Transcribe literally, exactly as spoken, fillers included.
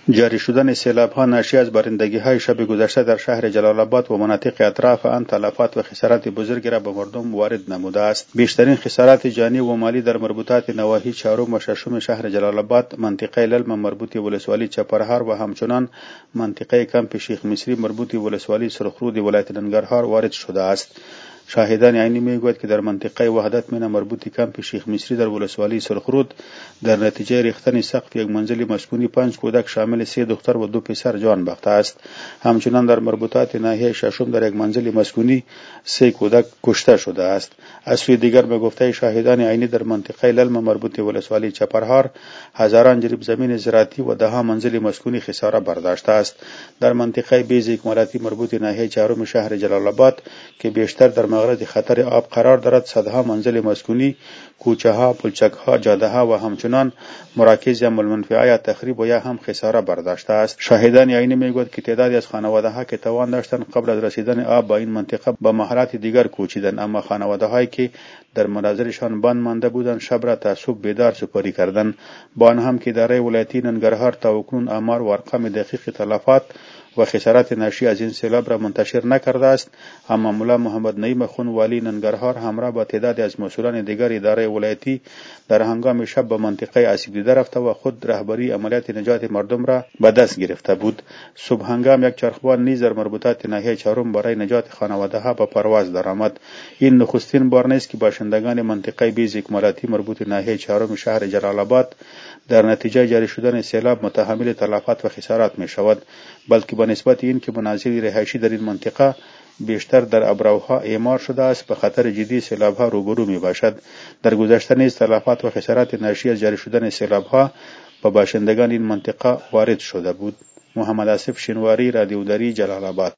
جاری شدن سیلاب‌ها ناشی از بارندگی‌های شب گذشته در شهر جلال آباد و مناطق اطراف آن تلفات و خسارات بزرگی را به مردم وارد نموده است. بیشترین خسارات جانی و مالی در مربوطات نواحی چهارم و ششم شهر جلال آباد، منطقه للم مربوط ولسوالی چپرهار و همچنان منطقه کمپ شیخ مصری مربوط ولسوالی سرخرود ولایت ننگرهار وارد شده است. شاهدان عینی میگوید که در منطقه وحدت مینه مربوط کمپ شیخ مصری در ولسوالی سرخرود در نتیجه ریختن سقف یک منزل مسکونی پنج کودک شامل سه دختر و دو پسر جان باخته است. همچنان در مربوطات ناحیه ششم در یک منزل مسکونی سه کودک کشته شده است. از سوی دیگر به گفته شاهدان عینی در منطقه للم مربوط ولسوالی چپرهار هزاران جریب زمین زراعتی و ده منزل مسکونی خساره برداشته است. در منطقه بیز اکمالاتی مربوط ناحیه چهارم شهر جلال آباد که بیشتر در مورد خطر آب قرار دارد، صدها منزل مسکونی، کوچه ها، پلچک ها، جاده ها و همچنان مراکز المنفعه یا تخریب و یا هم خساره برداشته است. شاهدان عینی میگوید که تعدادی از خانواده ها که توان داشتند قبل از رسیدن آب با این منطقه به محلات دیگر کوچیدند، اما خانواده هایی که در مناظرشان بند مانده بودند شب را تا صبح بیدار سپری کردند. با آن هم که اداره ولایتی ننگرهار تا اکنون آمار و ارقام دقیق تلفات و خسارات ناشی از این سیلاب را منتشر نکرده است، اما مولا محمد نعیم خون والی ننگرهار همراه با تعدادی از مسئولان دیگر اداره ولایتی در هنگام شب به منطقه آسیب دیده رفته و خود رهبری عملیات نجات مردم را به دست گرفته بود. صبح هنگام یک چرخبان نیز در مربوطات ناحیه چهارم برای نجات خانواده ها به پرواز درآمد. این نخستین بار نیست که باشندگان منطقه بیز اکمالاتی مربوط ناحیه چهارم شهر جلال آباد در نتیجه جاری شدن سیلاب متحمل تلفات و خسارات می شود، بلکه به نسبت این که منازل رهایشی در این منطقه بیشتر در ابروها اعمار شده است به خطر جدی سیلاب ها روبرو می باشد. در گذشته نیز تلفات و خسارات ناشی از جاری شدن سیلاب ها به باشندگان این منطقه وارد شده بود. محمد آصف شینواری، رادیو دری، جلال آباد.